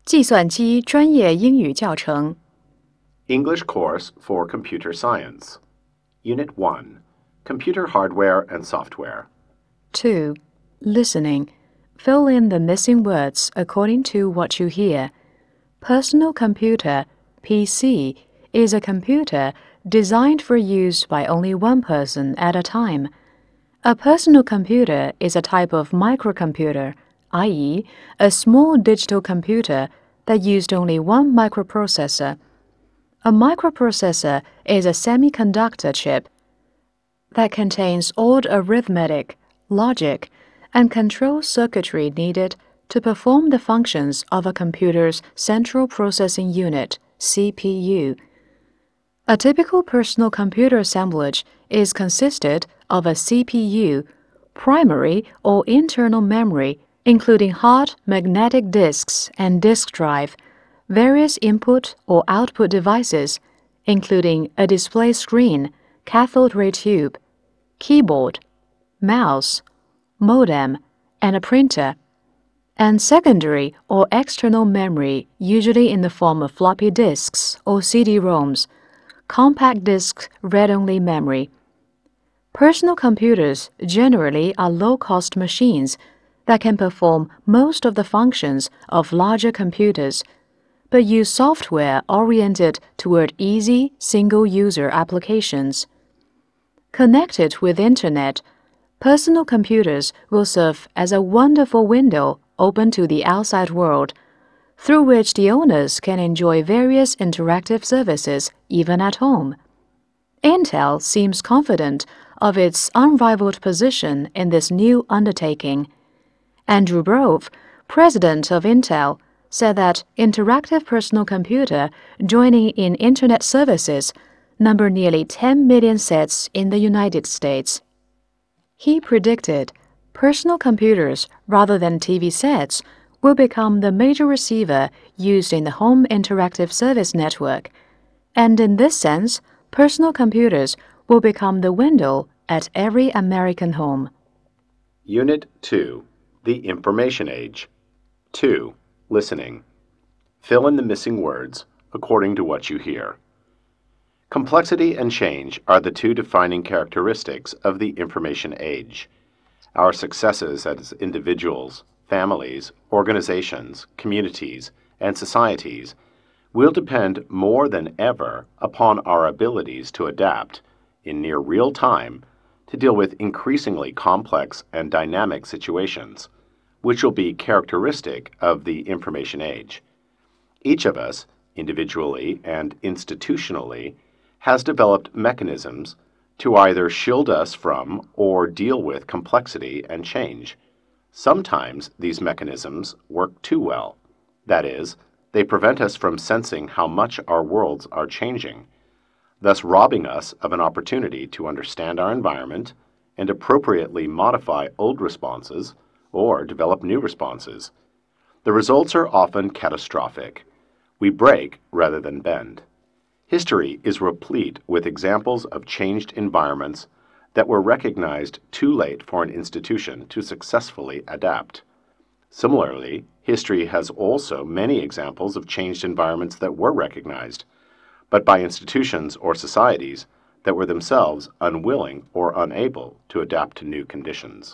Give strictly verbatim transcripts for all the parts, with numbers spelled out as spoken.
计算机专业英语教程 English course for computer science. Unit one, Computer hardware and software. two. Listening. Fill in the missing words according to what you hear. Personal computer, P C, is a computer designed for use by only one person at a time. A personal computer is a type of microcomputer, that is, a small digital computer that used only one microprocessor. A microprocessor is a semiconductor chip that contains all the arithmetic, logic, and control circuitry needed to perform the functions of a computer's central processing unit, C P U. A typical personal computer assemblage is consisted of a C P U, primary or internal memory, including hard magnetic disks and disk drive, various input or output devices, including a display screen, cathode ray tube, keyboard, mouse, modem, and a printer, and secondary or external memory, usually in the form of floppy disks or C D ROMs, compact disc read-only memory. Personal computers generally are low-cost machines that can perform most of the functions of larger computers, but use software oriented toward easy, single-user applications. Connected with Internet, personal computers will serve as a wonderful window open to the outside world, through which the owners can enjoy various interactive services even at home. Intel seems confident of its unrivaled position in this new undertaking. Andrew Grove, president of Intel, said that interactive personal computer joining in Internet services number nearly ten million sets in the United States. He predicted personal computers rather than T V sets will become the major receiver used in the home interactive service network, and in this sense, personal computers will become the window at every American home. Unit two, The Information Age. two. Listening. Fill in the missing words according to what you hear. Complexity and change are the two defining characteristics of the information age. Our successes as individuals, families, organizations, communities, and societies will depend more than ever upon our abilities to adapt in near real time to deal with increasingly complex and dynamic situations, which will be characteristic of the information age. Each of us, individually and institutionally, has developed mechanisms to either shield us from or deal with complexity and change. Sometimes these mechanisms work too well. That is, they prevent us from sensing how much our worlds are changing, thus robbing us of an opportunity to understand our environment and appropriately modify old responses or develop new responses. The results are often catastrophic. We break rather than bend. History is replete with examples of changed environments that were recognized too late for an institution to successfully adapt. Similarly, history has also many examples of changed environments that were recognized, but by institutions or societies that were themselves unwilling or unable to adapt to new conditions.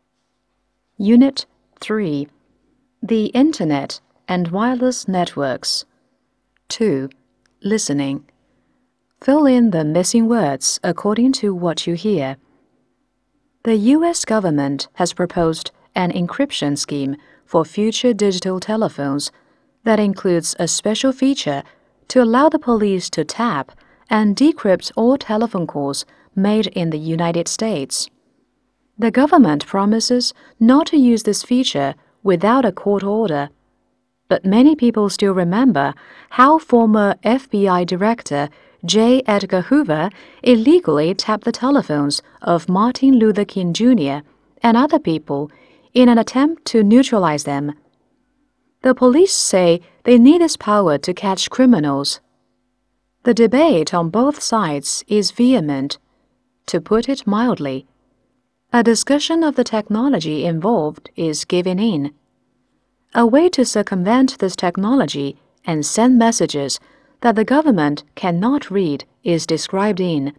Unit three. The Internet and wireless networks. two. Listening. Fill in the missing words according to what you hear. The U S government has proposed an encryption scheme for future digital telephones that includes a special feature to allow the police to tap and decrypt all telephone calls made in the United States. The government promises not to use this feature without a court order, but many people still remember how former F B I Director J. Edgar Hoover illegally tapped the telephones of Martin Luther King Junior and other people in an attempt to neutralize them. The police say they need this power to catch criminals. The debate on both sides is vehement, to put it mildly. A discussion of the technology involved is giving in. A way to circumvent this technology and send messages that the government cannot read is described in.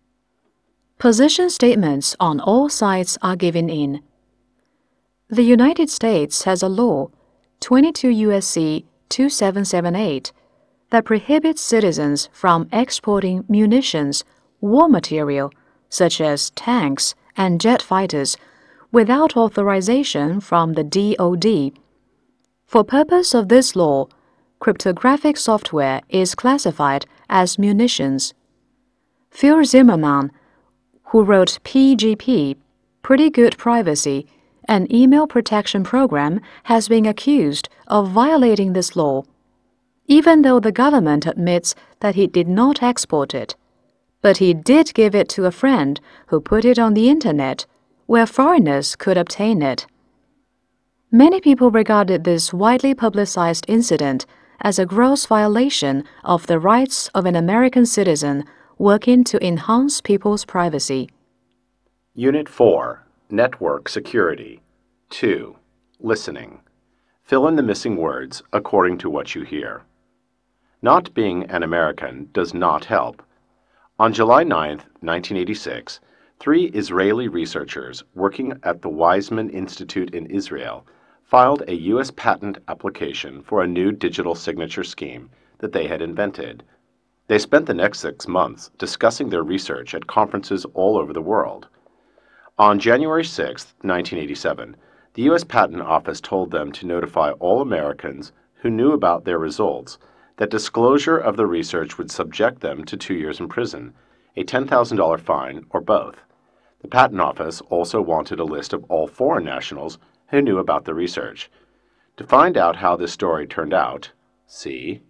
Position statements on all sides are given in. The United States has a law, twenty-two U S C twenty-seven seventy-eight, that prohibits citizens from exporting munitions, war material, such as tanks and jet fighters, without authorization from the D O D. For purpose of this law, cryptographic software is classified as munitions. Phil Zimmermann, who wrote P G P, Pretty Good Privacy, an email protection program, has been accused of violating this law, even though the government admits that he did not export it. But he did give it to a friend who put it on the internet, where foreigners could obtain it. Many people regarded this widely publicized incident as a gross violation of the rights of an American citizen working to enhance people's privacy. Unit four, Network Security. two. Listening. Fill in the missing words according to what you hear. Not being an American does not help. On July ninth, nineteen eighty-six, three Israeli researchers working at the Weizmann Institute in Israel filed a U S patent application for a new digital signature scheme that they had invented. They spent the next six months discussing their research at conferences all over the world. On January sixth, nineteen eighty-seven, the U S Patent Office told them to notify all Americans who knew about their results that disclosure of the research would subject them to two years in prison, a ten thousand dollars fine, or both. The Patent Office also wanted a list of all foreign nationals who knew about the research. To find out how this story turned out, see.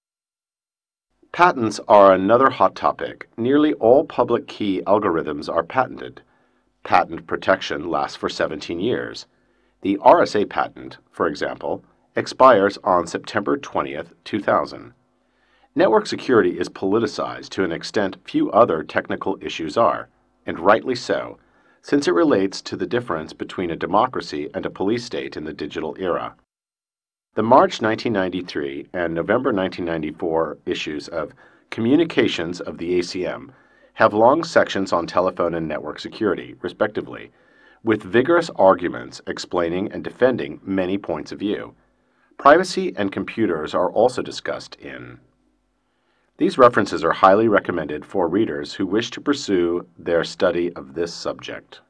Patents are another hot topic. Nearly all public key algorithms are patented. Patent protection lasts for seventeen years. The R S A patent, for example, expires on September twentieth, two thousand. Network security is politicized to an extent few other technical issues are, and rightly so, since it relates to the difference between a democracy and a police state in the digital era. The March nineteen ninety-three and November nineteen ninety-four issues of Communications of the A C M have long sections on telephone and network security, respectively, with vigorous arguments explaining and defending many points of view. Privacy and computers are also discussed in. These references are highly recommended for readers who wish to pursue their study of this subject.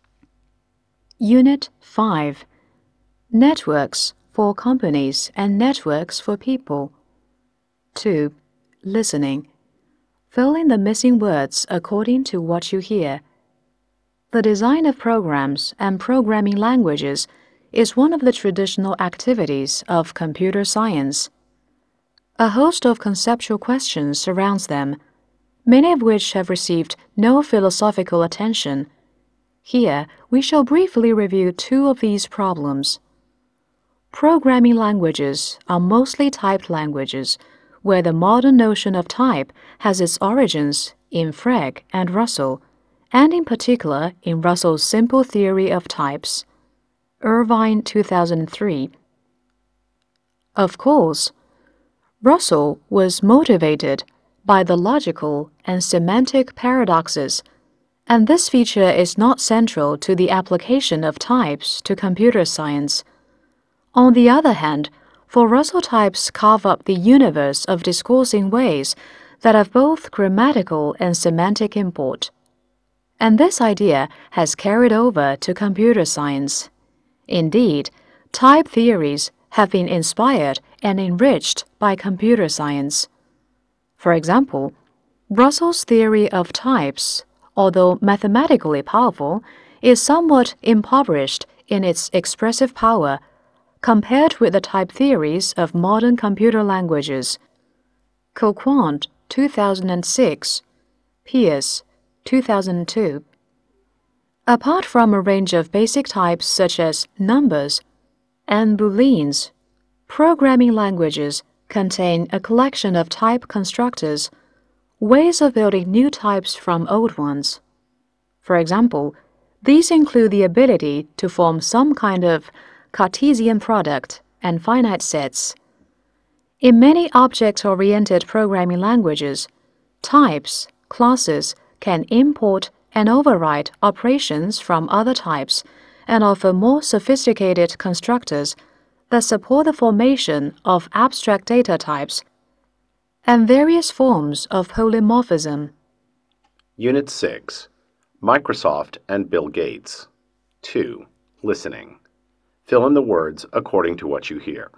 Unit five. Networks for companies and networks for people. two. Listening. Fill in the missing words according to what you hear. The design of programs and programming languages is one of the traditional activities of computer science. A host of conceptual questions surrounds them, many of which have received no philosophical attention. Here, we shall briefly review two of these problems. Programming languages are mostly typed languages, where the modern notion of type has its origins in Frege and Russell, and in particular in Russell's Simple Theory of Types, Irvine, two thousand three. Of course, Russell was motivated by the logical and semantic paradoxes, and this feature is not central to the application of types to computer science. On the other hand, for Russell types carve up the universe of discoursing ways that have both grammatical and semantic import. And this idea has carried over to computer science. Indeed, type theories have been inspired and enriched by computer science. For example, Russell's theory of types, although mathematically powerful, is somewhat impoverished in its expressive power compared with the type theories of modern computer languages. Coquant, two thousand six, Pierce, two thousand two. Apart from a range of basic types such as numbers and booleans, programming languages contain a collection of type constructors, ways of building new types from old ones. For example, these include the ability to form some kind of Cartesian product and finite sets. In many object-oriented programming languages, types, classes, can import and override operations from other types and offer more sophisticated constructors that support the formation of abstract data types and various forms of polymorphism. Unit six. Microsoft and Bill Gates. two. Listening. Fill in the words according to what you hear.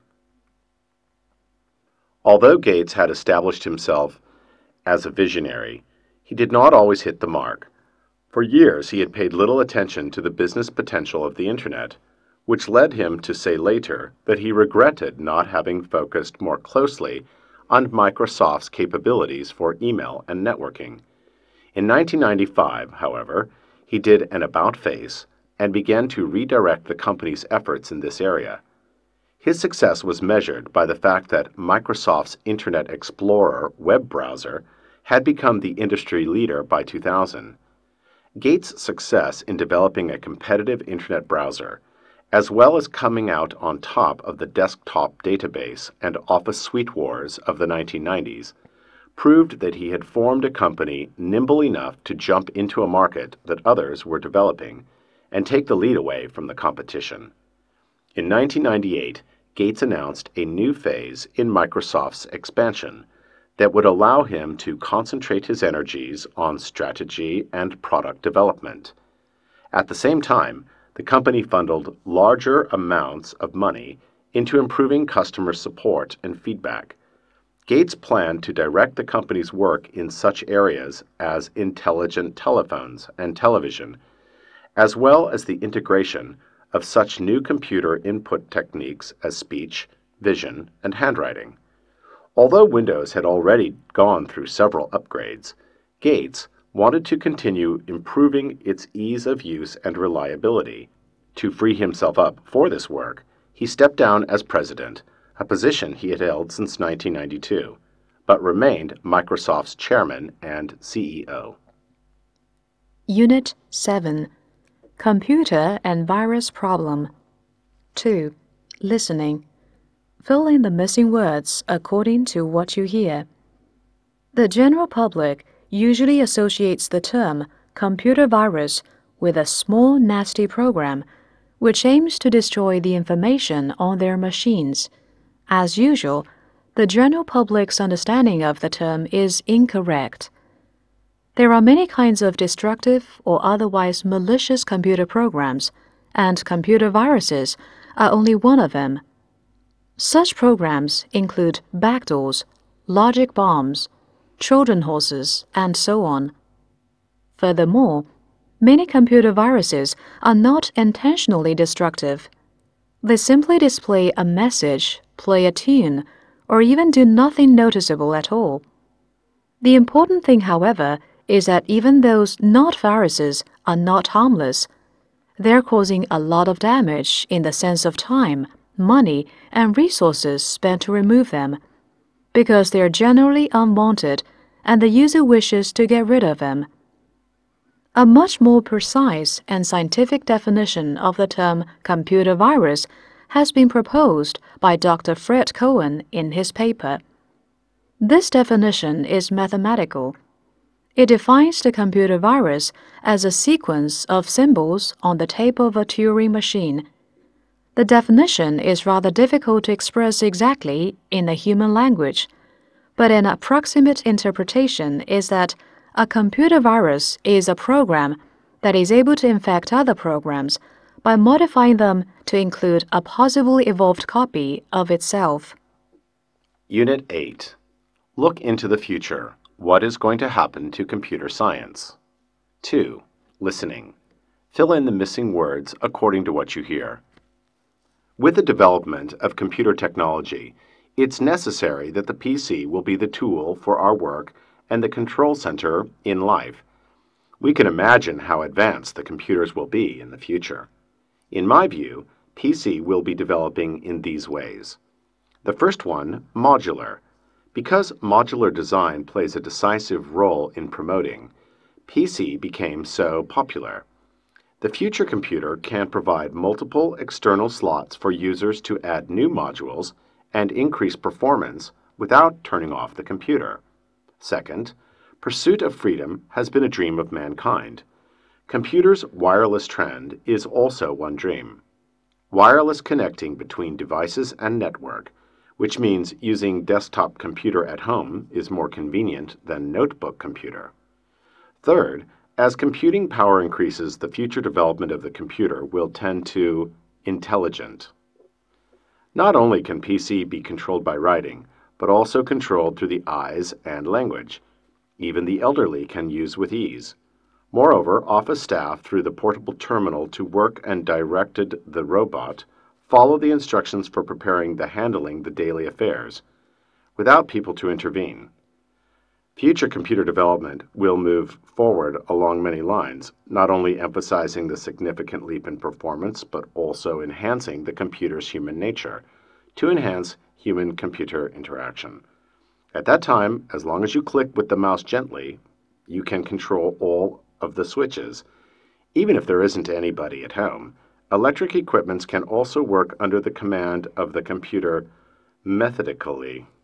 Although Gates had established himself as a visionary, he did not always hit the mark. For years, he had paid little attention to the business potential of the Internet, which led him to say later that he regretted not having focused more closely on Microsoft's capabilities for email and networking. In nineteen ninety-five, however, he did an about-face and began to redirect the company's efforts in this area. His success was measured by the fact that Microsoft's Internet Explorer web browser had become the industry leader by two thousand. Gates' success in developing a competitive Internet browser, as well as coming out on top of the desktop database and Office suite wars of the nineteen nineties, proved that he had formed a company nimble enough to jump into a market that others were developing and take the lead away from the competition. In nineteen ninety-eight, Gates announced a new phase in Microsoft's expansion that would allow him to concentrate his energies on strategy and product development. At the same time, the company funneled larger amounts of money into improving customer support and feedback. Gates planned to direct the company's work in such areas as intelligent telephones and television, as well as the integration of such new computer input techniques as speech, vision, and handwriting. Although Windows had already gone through several upgrades, Gates wanted to continue improving its ease of use and reliability. To free himself up for this work, he stepped down as president, a position he had held since nineteen ninety-two, but remained Microsoft's chairman and C E O. Unit seven. Computer and Virus Problem. two. Listening. Fill in the missing words according to what you hear. The general public usually associates the term computer virus with a small, nasty program which aims to destroy the information on their machines. As usual, the general public's understanding of the term is incorrect. There are many kinds of destructive or otherwise malicious computer programs, and computer viruses are only one of them. Such programs include backdoors, logic bombs, Trojan horses, and so on. Furthermore, many computer viruses are not intentionally destructive. They simply display a message, play a tune, or even do nothing noticeable at all. The important thing, however, is that even those not viruses are not harmless. They're causing a lot of damage in the sense of time, money, and resources spent to remove them, because they are generally unwanted and the user wishes to get rid of them. A much more precise and scientific definition of the term computer virus has been proposed by Doctor Fred Cohen in his paper. This definition is mathematical. It defines the computer virus as a sequence of symbols on the tape of a Turing machine. The definition is rather difficult to express exactly in a human language, but an approximate interpretation is that a computer virus is a program that is able to infect other programs by modifying them to include a possibly evolved copy of itself. Unit eight. Look into the future. What is going to happen to computer science? two. Listening. Fill in the missing words according to what you hear. With the development of computer technology, it's necessary that the P C will be the tool for our work and the control center in life. We can imagine how advanced the computers will be in the future. In my view, P C will be developing in these ways. The first one, modular. Because modular design plays a decisive role in promoting, P C became so popular. The future computer can provide multiple external slots for users to add new modules and increase performance without turning off the computer. Second, pursuit of freedom has been a dream of mankind. Computers' wireless trend is also one dream. Wireless connecting between devices and network, which means using desktop computer at home is more convenient than notebook computer. Third, as computing power increases, the future development of the computer will tend to intelligent. Not only can P C be controlled by writing, but also controlled through the eyes and language. Even the elderly can use with ease. Moreover, office staff, through the portable terminal to work and directed the robot, follow the instructions for preparing the handling the daily affairs, without people to intervene. Future computer development will move forward along many lines, not only emphasizing the significant leap in performance, but also enhancing the computer's human nature, to enhance human-computer interaction. At that time, as long as you click with the mouse gently, you can control all of the switches. Even if there isn't anybody at home, electric equipments can also work under the command of the computer methodically.